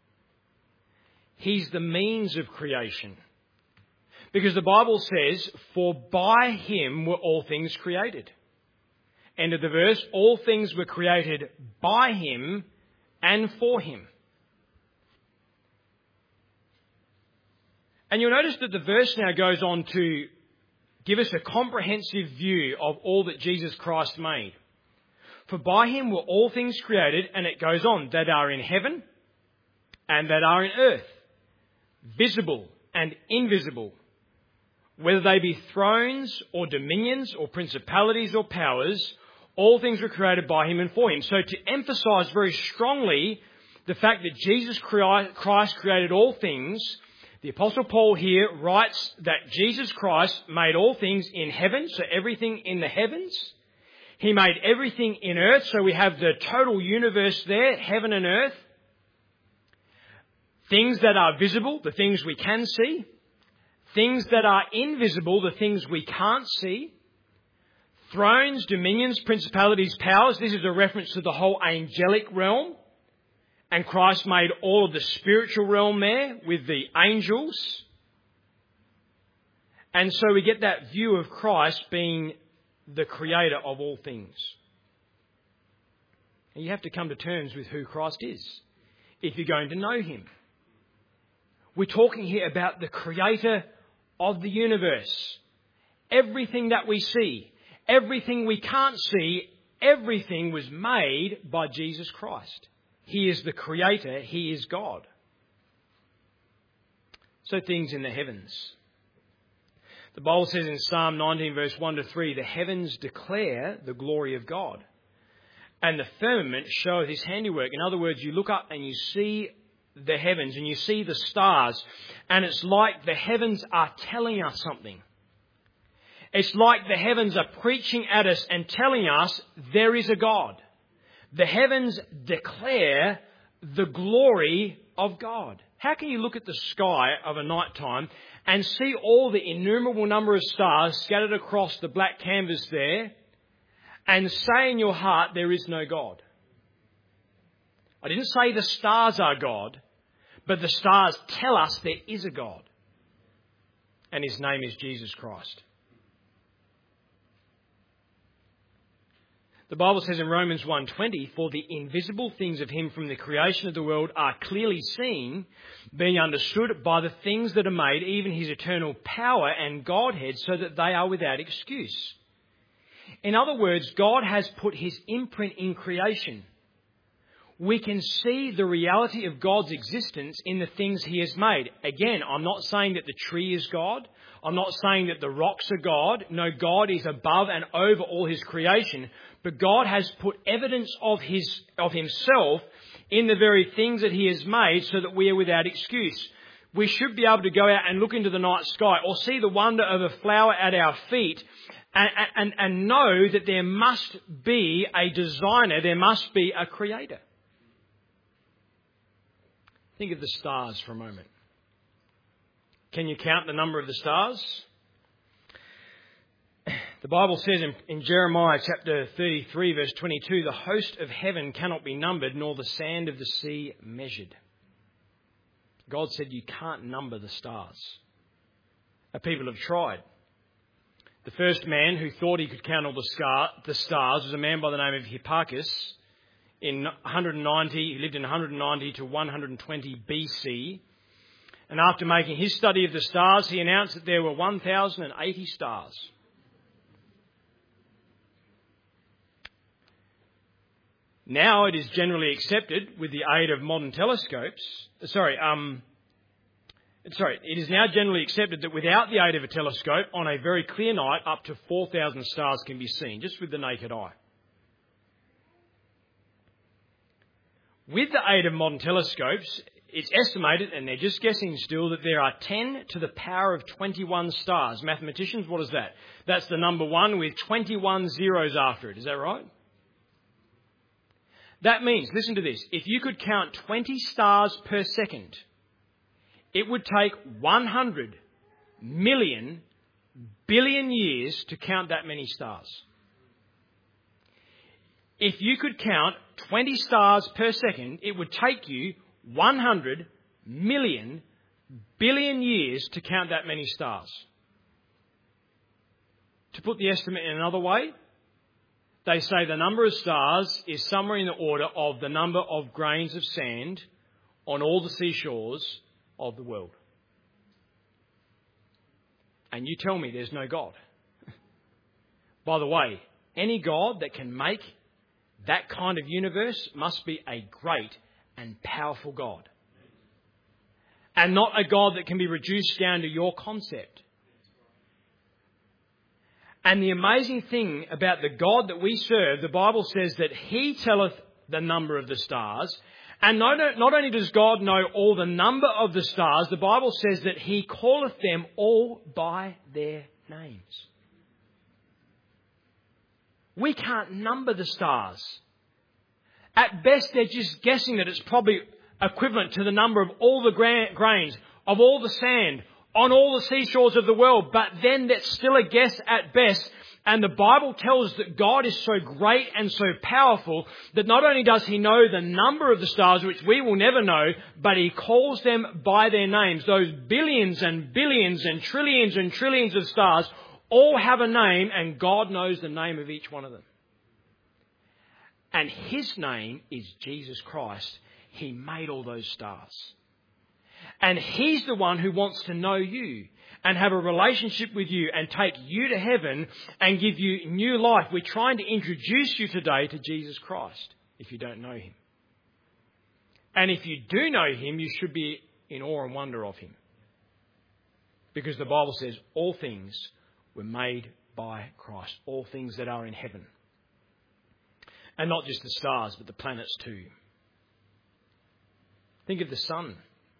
Speaker 1: He's the means of creation. Because the Bible says, for by him were all things created. End of the verse, all things were created by him and for him. And you'll notice that the verse now goes on to give us a comprehensive view of all that Jesus Christ made. For by him were all things created, and it goes on, that are in heaven and that are in earth, visible and invisible, whether they be thrones or dominions or principalities or powers, all things were created by him and for him. So to emphasise very strongly the fact that Jesus Christ created all things, the Apostle Paul here writes that Jesus Christ made all things in heaven, so everything in the heavens. He made everything in earth, so we have the total universe there, heaven and earth. Things that are visible, the things we can see. Things that are invisible, the things we can't see. Thrones, dominions, principalities, powers. This is a reference to the whole angelic realm. And Christ made all of the spiritual realm there with the angels. And so we get that view of Christ being the creator of all things. And you have to come to terms with who Christ is if you're going to know him. We're talking here about the creator of the universe. Everything that we see, everything we can't see, everything was made by Jesus Christ. He is the creator. He is God. So things in the heavens. The Bible says in Psalm nineteen, verse one to three, the heavens declare the glory of God, and the firmament showeth his handiwork. In other words, you look up and you see the heavens and you see the stars, and it's like the heavens are telling us something. It's like the heavens are preaching at us and telling us there is a God. The heavens declare the glory of God. How can you look at the sky of a night time and see all the innumerable number of stars scattered across the black canvas there and say in your heart there is no God? I didn't say the stars are God, but the stars tell us there is a God. And his name is Jesus Christ. The Bible says in Romans one twenty, for the invisible things of him from the creation of the world are clearly seen, being understood by the things that are made, even his eternal power and Godhead, so that they are without excuse. In other words, God has put his imprint in creation. We can see the reality of God's existence in the things he has made. Again, I'm not saying that the tree is God. I'm not saying that the rocks are God. No, God is above and over all his creation. But God has put evidence of his of himself in the very things that he has made so that we are without excuse. We should be able to go out and look into the night sky or see the wonder of a flower at our feet and, and, and know that there must be a designer, there must be a creator. Think of the stars for a moment. Can you count the number of the stars? The Bible says in, in Jeremiah chapter thirty-three, verse twenty-two, the host of heaven cannot be numbered, nor the sand of the sea measured. God said you can't number the stars. Our people have tried. The first man who thought he could count all the, scar, the stars was a man by the name of Hipparchus. In one hundred ninety, he lived in one hundred ninety to one hundred twenty B C. And after making his study of the stars, he announced that there were one thousand eighty stars. Now it is generally accepted with the aid of modern telescopes. Sorry, um, sorry, it is now generally accepted that without the aid of a telescope, on a very clear night, up to four thousand stars can be seen, just with the naked eye. With the aid of modern telescopes, it's estimated, and they're just guessing still, that there are ten to the power of twenty-one stars. Mathematicians, what is that? That's the number one with twenty-one zeros after it. Is that right? That means, listen to this, if you could count twenty stars per second, it would take one hundred million billion years to count that many stars. If you could count twenty stars per second, it would take you one hundred million billion years to count that many stars. To put the estimate in another way, they say the number of stars is somewhere in the order of the number of grains of sand on all the seashores of the world. And you tell me there's no God. By the way, any God that can make that kind of universe must be a great and powerful God. And not a God that can be reduced down to your concept. And the amazing thing about the God that we serve, the Bible says that he telleth the number of the stars. And not, not only does God know all the number of the stars, the Bible says that he calleth them all by their names. We can't number the stars. At best, they're just guessing that it's probably equivalent to the number of all the gra- grains, of all the sand, on all the seashores of the world. But then that's still a guess at best. And the Bible tells us that God is so great and so powerful that not only does he know the number of the stars, which we will never know, but he calls them by their names. Those billions and billions and trillions and trillions of stars all have a name, and God knows the name of each one of them. And his name is Jesus Christ. He made all those stars. And he's the one who wants to know you and have a relationship with you and take you to heaven and give you new life. We're trying to introduce you today to Jesus Christ if you don't know him. And if you do know him, you should be in awe and wonder of him. Because the Bible says all things were made by Christ. All things that are in heaven. And not just the stars, but the planets too. Think of the sun.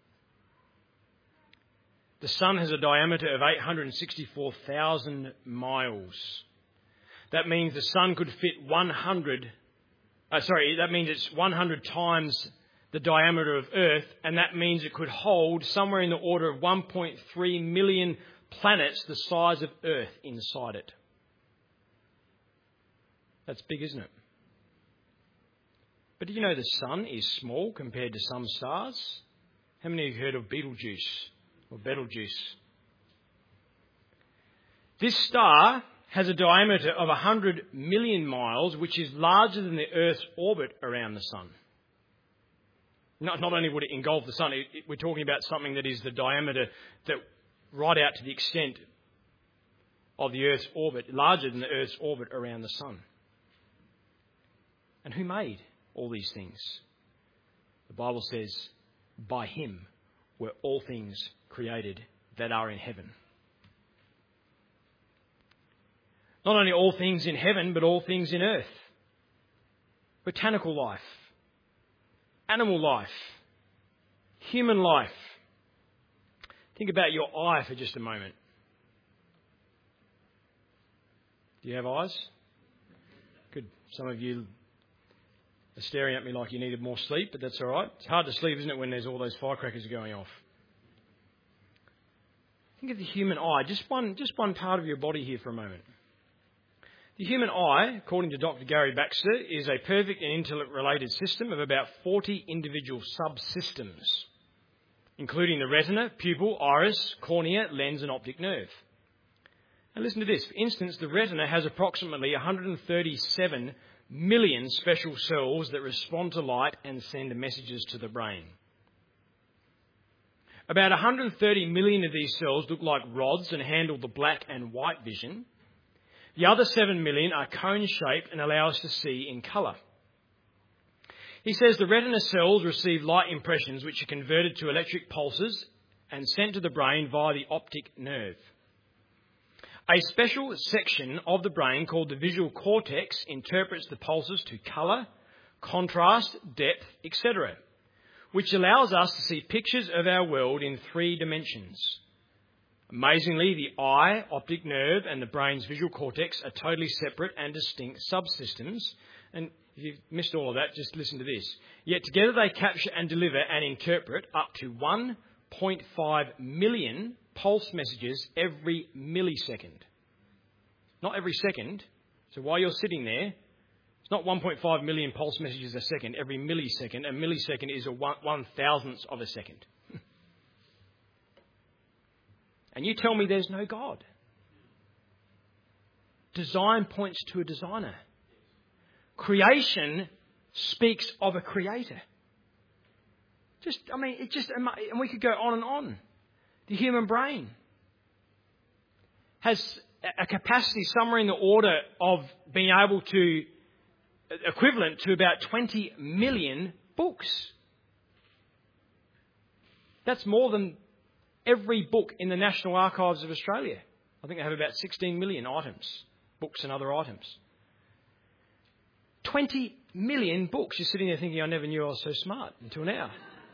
Speaker 1: The sun has a diameter of eight hundred sixty-four thousand miles. That means the sun could fit one hundred, uh, sorry, that means it's one hundred times the diameter of Earth, and that means it could hold somewhere in the order of one point three million planets the size of Earth inside it. That's big, isn't it? But do you know the sun is small compared to some stars? How many of you heard of Betelgeuse or Betelgeuse? This star has a diameter of one hundred million miles, which is larger than the Earth's orbit around the sun. Not, not only would it engulf the sun, it, it, we're talking about something that is the diameter that right out to the extent of the Earth's orbit, larger than the Earth's orbit around the sun. And who made all these things? The Bible says, by him were all things created that are in heaven. Not only all things in heaven, but all things in earth. Botanical life, animal life, human life. Think about your eye for just a moment. Do you have eyes? Good. Some of you are staring at me like you needed more sleep, but that's all right. It's hard to sleep, isn't it, when there's all those firecrackers going off? Think of the human eye. Just one, just one part of your body here for a moment. The human eye, according to Doctor Gary Baxter, is a perfect and interrelated system of about forty individual subsystems, including the retina, pupil, iris, cornea, lens and optic nerve. Now listen to this. For instance, the retina has approximately one hundred thirty-seven million special cells that respond to light and send messages to the brain. About one hundred thirty million of these cells look like rods and handle the black and white vision. The other seven million are cone-shaped and allow us to see in colour. He says the retina cells receive light impressions which are converted to electric pulses and sent to the brain via the optic nerve. A special section of the brain called the visual cortex interprets the pulses to colour, contrast, depth, et cetera, which allows us to see pictures of our world in three dimensions. Amazingly, the eye, optic nerve and the brain's visual cortex are totally separate and distinct subsystems. And if you've missed all of that, just listen to this. Yet together they capture and deliver and interpret up to one point five million pulse messages every millisecond. Not every second. So while you're sitting there, it's not one point five million pulse messages a second, every millisecond. A millisecond is a one, one thousandth of a second. And you tell me there's no God. Design points to a designer. Creation speaks of a creator. Just, I mean, it just, and we could go on and on. The human brain has a capacity somewhere in the order of being able to, equivalent to about twenty million books. That's more than every book in the National Archives of Australia. I think they have about sixteen million items, books and other items. twenty million books. You're sitting there thinking, I never knew I was so smart until now.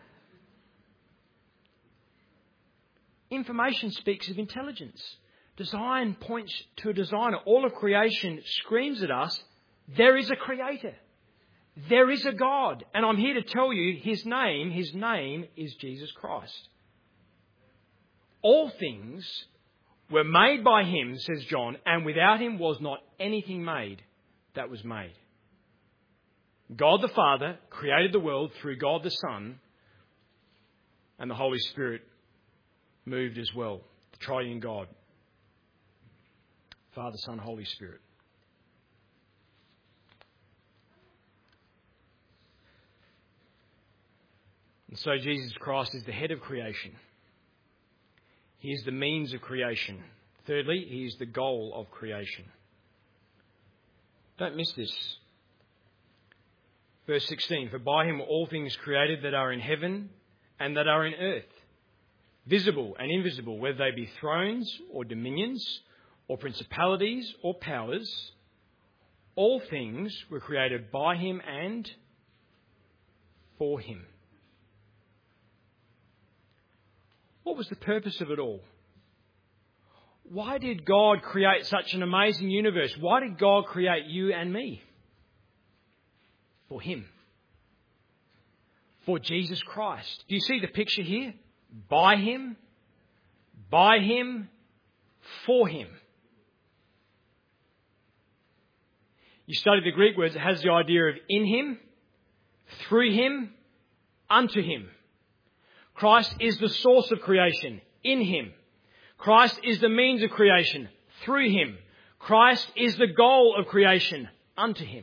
Speaker 1: Information speaks of intelligence. Design points to a designer. All of creation screams at us, there is a creator. There is a God. And I'm here to tell you his name, his name is Jesus Christ. All things were made by him, says John, and without him was not anything made that was made. God the Father created the world through God the Son, and the Holy Spirit moved as well. The triune God. Father, Son, Holy Spirit. And so Jesus Christ is the head of creation. He is the means of creation. Thirdly, he is the goal of creation. Don't miss this. Verse sixteen, for by him were all things created that are in heaven and that are in earth, visible and invisible, whether they be thrones or dominions or principalities or powers, all things were created by him and for him. What was the purpose of it all? Why did God create such an amazing universe? Why did God create you and me? For him. For Jesus Christ. Do you see the picture here? By him, by him, for him. You study the Greek words, it has the idea of in him, through him, unto him. Christ is the source of creation, in him. Christ is the means of creation, through him. Christ is the goal of creation, unto him.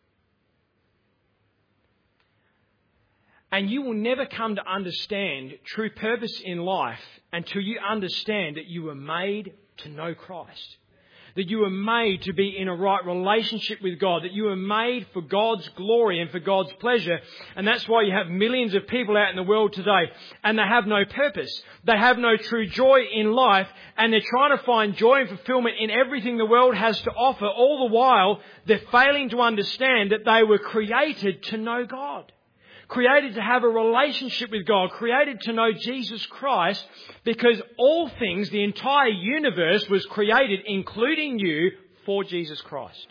Speaker 1: And you will never come to understand true purpose in life until you understand that you were made to know Christ. That you were made to be in a right relationship with God. That you were made for God's glory and for God's pleasure. And that's why you have millions of people out in the world today and they have no purpose. They have no true joy in life and they're trying to find joy and fulfillment in everything the world has to offer. All the while, they're failing to understand that they were created to know God. Created to have a relationship with God, created to know Jesus Christ, because all things, the entire universe was created, including you, for Jesus Christ.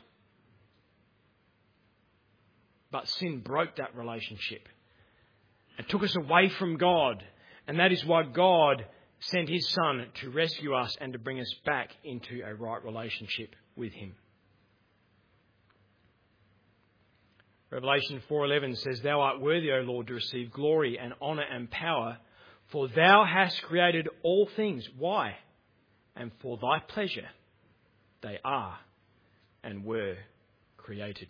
Speaker 1: But sin broke that relationship and took us away from God. And that is why God sent his Son to rescue us and to bring us back into a right relationship with him. Revelation four eleven says, Thou art worthy, O Lord, to receive glory and honour and power, for thou hast created all things. Why? And for thy pleasure they are and were created.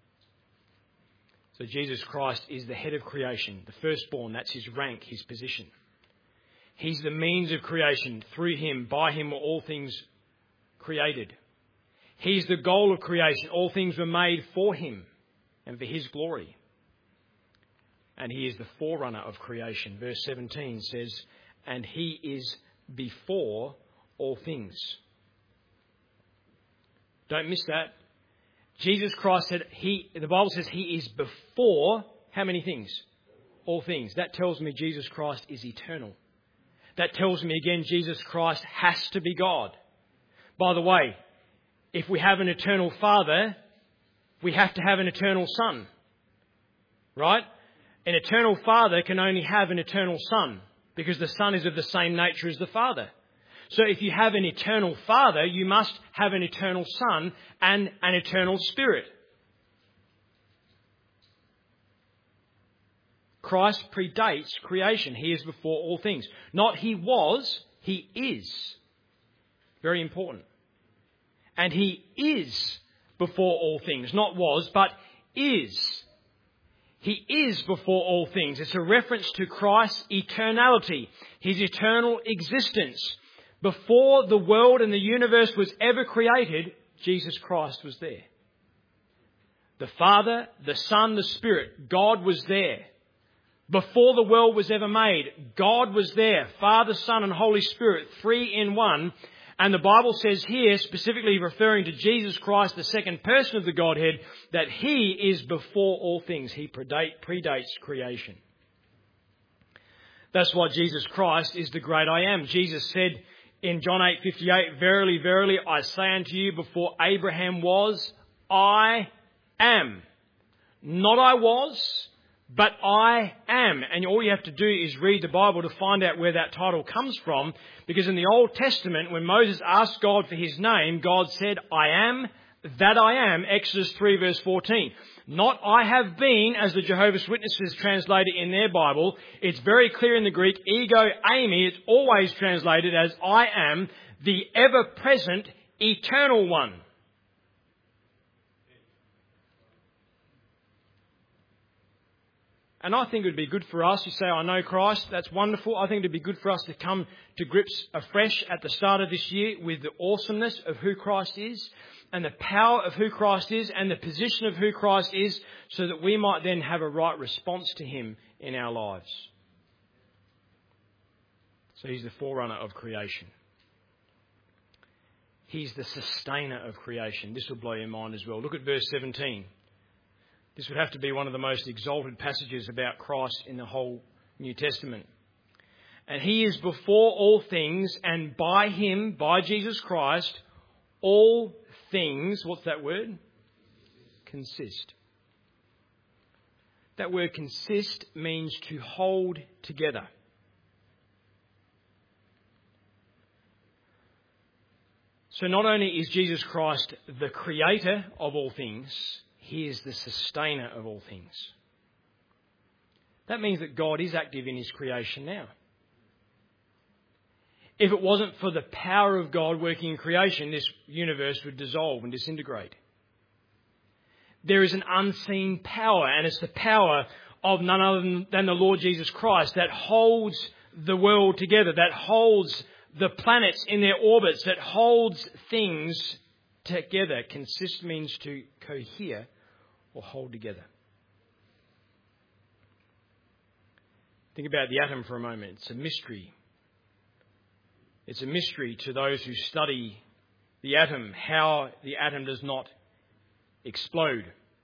Speaker 1: So Jesus Christ is the head of creation, the firstborn. That's his rank, his position. He's the means of creation. Through him, by him were all things created. He's the goal of creation. All things were made for him and for his glory. And he is the forerunner of creation. Verse seventeen says, and he is before all things. Don't miss that. Jesus Christ said, he, the Bible says he is before how many things? All things. That tells me Jesus Christ is eternal. That tells me again Jesus Christ has to be God. By the way, if we have an eternal Father, we have to have an eternal Son. Right? An eternal Father can only have an eternal Son because the Son is of the same nature as the Father. So if you have an eternal Father, you must have an eternal Son and an eternal Spirit. Christ predates creation. He is before all things. Not he was, he is. Very important. And he is before all things. Not was, but is. He is before all things. It's a reference to Christ's eternality, his eternal existence. Before the world and the universe was ever created, Jesus Christ was there. The Father, the Son, the Spirit, God was there. Before the world was ever made, God was there. Father, Son and Holy Spirit, three in one. And the Bible says here, specifically referring to Jesus Christ, the second person of the Godhead, that he is before all things. He predate, predates creation. That's why Jesus Christ is the great I am. Jesus said in John eight fifty-eight, Verily, verily, I say unto you, before Abraham was, I am. Not I was, but I am. And all you have to do is read the Bible to find out where that title comes from. Because in the Old Testament, when Moses asked God for his name, God said, I am that I am. Exodus three verse fourteen. Not I have been, as the Jehovah's Witnesses translate it in their Bible. It's very clear in the Greek, ego eimi. It's always translated as I am, the ever-present, eternal one. And I think it would be good for us, you say, I know Christ, that's wonderful. I think it would be good for us to come to grips afresh at the start of this year with the awesomeness of who Christ is and the power of who Christ is and the position of who Christ is, so that we might then have a right response to him in our lives. So he's the forerunner of creation. He's the sustainer of creation. This will blow your mind as well. Look at verse seventeen. This would have to be one of the most exalted passages about Christ in the whole New Testament. And he is before all things, and by him, by Jesus Christ, all things, what's that word? Consist. That word consist means to hold together. So not only is Jesus Christ the creator of all things, he is the sustainer of all things. That means that God is active in his creation now. If it wasn't for the power of God working in creation, this universe would dissolve and disintegrate. There is an unseen power, and it's the power of none other than the Lord Jesus Christ that holds the world together, that holds the planets in their orbits, that holds things together. Consist means to cohere or hold together. Think about the atom for a moment. It's a mystery. It's a mystery to those who study the atom, how the atom does not explode.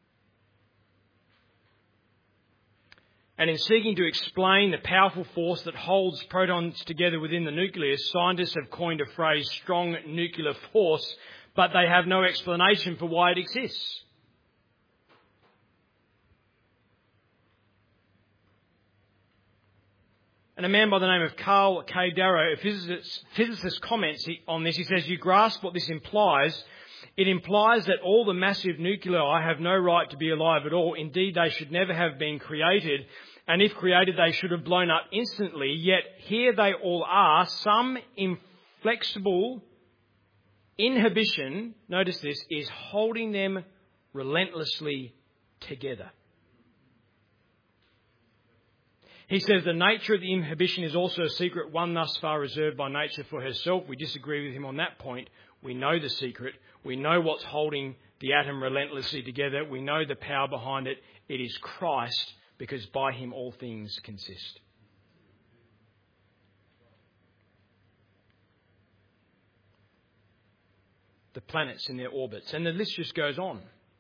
Speaker 1: And in seeking to explain the powerful force that holds protons together within the nucleus, scientists have coined a phrase, strong nuclear force, but they have no explanation for why it exists. And a man by the name of Carl K. Darrow, a physicist, physicist comments on this. He says, you grasp what this implies. It implies that all the massive nuclei have no right to be alive at all. Indeed, they should never have been created. And if created, they should have blown up instantly. Yet here they all are, some inflexible inhibition, notice this, is holding them relentlessly together. He says the nature of the inhibition is also a secret, one thus far reserved by nature for herself. We disagree with him on that point. We know the secret. We know what's holding the atom relentlessly together. We know the power behind it. It is Christ, because by him all things consist. The planets in their orbits. And the list just goes on.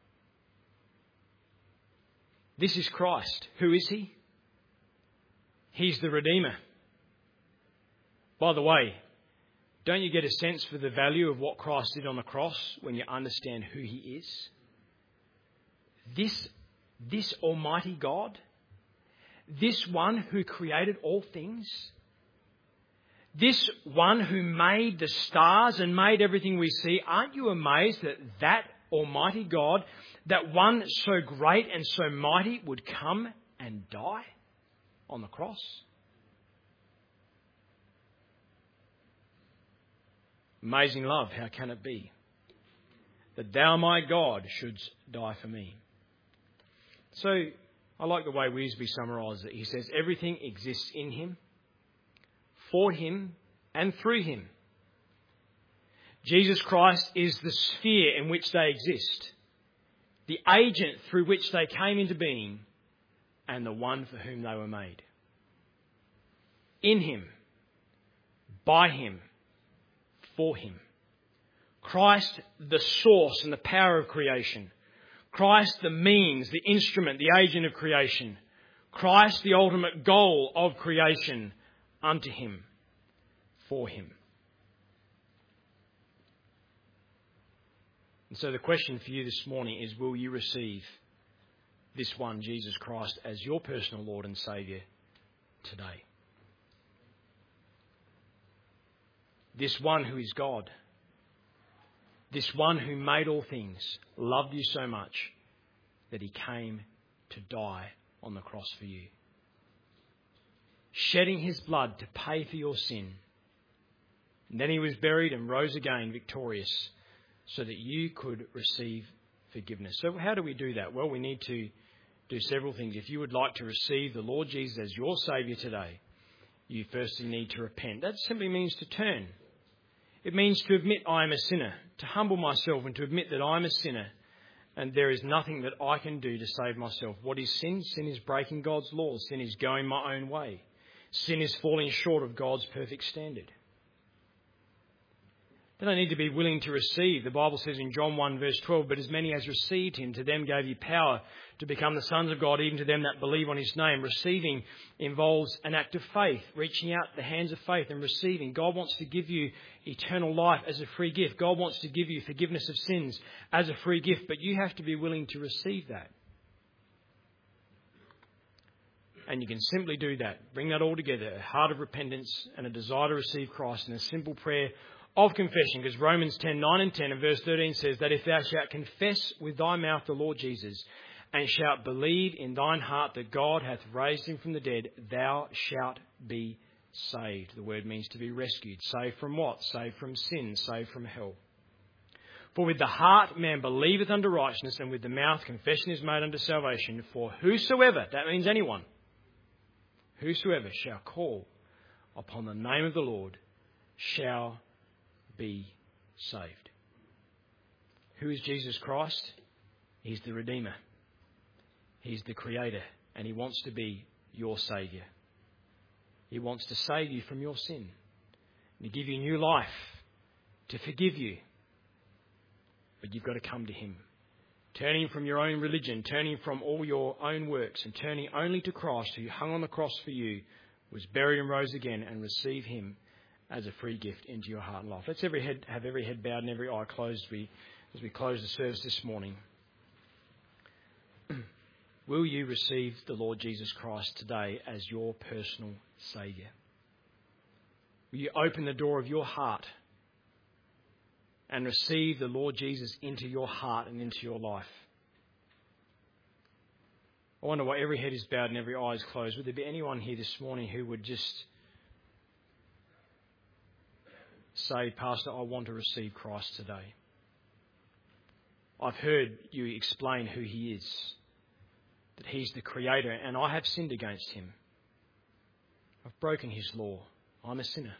Speaker 1: This is Christ. Who is he? He's the Redeemer. By the way, don't you get a sense for the value of what Christ did on the cross when you understand who he is? This, this Almighty God, this one who created all things, this one who made the stars and made everything we see, aren't you amazed that that Almighty God, that one so great and so mighty, would come and die on the cross? Amazing love, how can it be that thou, my God, shouldst die for me? So I like the way Weesby summarises it. He says everything exists in him, for him and through him. Jesus Christ is the sphere in which they exist, the agent through which they came into being, and the one for whom they were made. In him, by him, for him. Christ, the source and the power of creation. Christ, the means, the instrument, the agent of creation. Christ, the ultimate goal of creation. Unto him, for him. And so the question for you this morning is, will you receive this one, Jesus Christ, as your personal Lord and Saviour today? This one who is God, this one who made all things, loved you so much that he came to die on the cross for you, shedding his blood to pay for your sin. And then he was buried and rose again victorious so that you could receive forgiveness. So how do we do that? Well, we need to do several things. If you would like to receive the Lord Jesus as your Saviour today, you firstly need to repent. That simply means to turn. It means to admit I am a sinner, to humble myself and to admit that I am a sinner and there is nothing that I can do to save myself. What is sin? Sin is breaking God's laws. Sin is going my own way. Sin is falling short of God's perfect standard. They don't need to be willing to receive. The Bible says in John one verse twelve, but as many as received him, to them gave he power to become the sons of God, even to them that believe on his name. Receiving involves an act of faith, reaching out the hands of faith and receiving. God wants to give you eternal life as a free gift. God wants to give you forgiveness of sins as a free gift, but you have to be willing to receive that. And you can simply do that. Bring that all together, a heart of repentance and a desire to receive Christ in a simple prayer of confession, because Romans ten, nine and ten and verse thirteen says that if thou shalt confess with thy mouth the Lord Jesus, and shalt believe in thine heart that God hath raised him from the dead, thou shalt be saved. The word means to be rescued. Saved from what? Saved from sin, saved from hell. For with the heart man believeth unto righteousness, and with the mouth confession is made unto salvation. For whosoever, that means anyone, whosoever shall call upon the name of the Lord shall be saved. Who is Jesus Christ? He's the Redeemer. He's the Creator, and he wants to be your Saviour. He wants to save you from your sin, and to give you new life, to forgive you. But you've got to come to him. Turning from your own religion, turning from all your own works, and turning only to Christ, who hung on the cross for you, was buried and rose again, and receive him as a free gift into your heart and life. Let's every head, have every head bowed and every eye closed as we, as we close the service this morning. Will you receive the Lord Jesus Christ today as your personal Saviour? Will you open the door of your heart and receive the Lord Jesus into your heart and into your life? I wonder why every head is bowed and every eye is closed. Would there be anyone here this morning who would just say, Pastor, I want to receive Christ today. I've heard you explain who he is, that he's the Creator, and I have sinned against him. I've broken his law. I'm a sinner.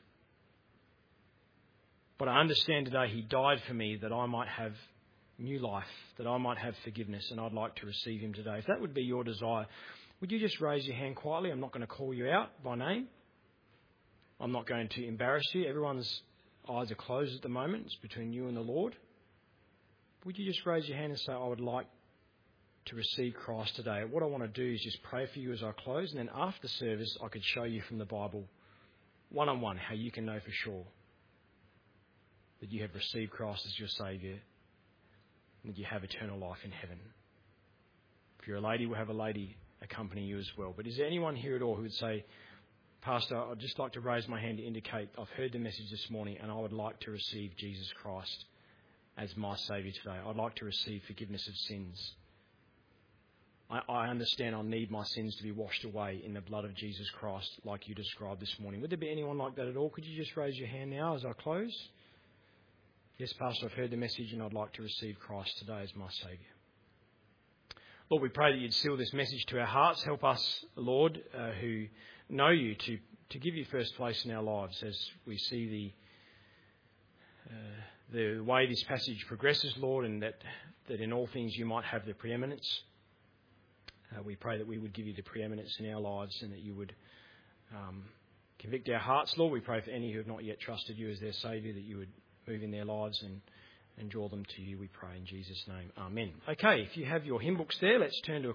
Speaker 1: But I understand today he died for me that I might have new life, that I might have forgiveness, and I'd like to receive him today. If that would be your desire, would you just raise your hand quietly? I'm not going to call you out by name. I'm not going to embarrass you. Everyone's eyes are closed at the moment. It's between you and the Lord. Would you just raise your hand and say, I would like to receive Christ today? What I want to do is just pray for you as I close, and then after the service I could show you from the Bible one-on-one how you can know for sure that you have received Christ as your Saviour and that you have eternal life in heaven. If you're a lady, we'll have a lady accompany you as well. But is there anyone here at all who would say, Pastor, I'd just like to raise my hand to indicate I've heard the message this morning and I would like to receive Jesus Christ as my Saviour today. I'd like to receive forgiveness of sins. I, I understand I'll need my sins to be washed away in the blood of Jesus Christ like you described this morning. Would there be anyone like that at all? Could you just raise your hand now as I close? Yes, Pastor, I've heard the message and I'd like to receive Christ today as my Saviour. Lord, we pray that you'd seal this message to our hearts. Help us, Lord, uh, who know you to, to give you first place in our lives as we see the uh, the way this passage progresses, Lord, and that, that in all things you might have the preeminence. Uh, we pray that we would give you the preeminence in our lives and that you would um, convict our hearts, Lord. We pray for any who have not yet trusted you as their Saviour, that you would move in their lives and, and draw them to you, we pray in Jesus' name. Amen. Okay, if you have your hymn books there, let's turn to a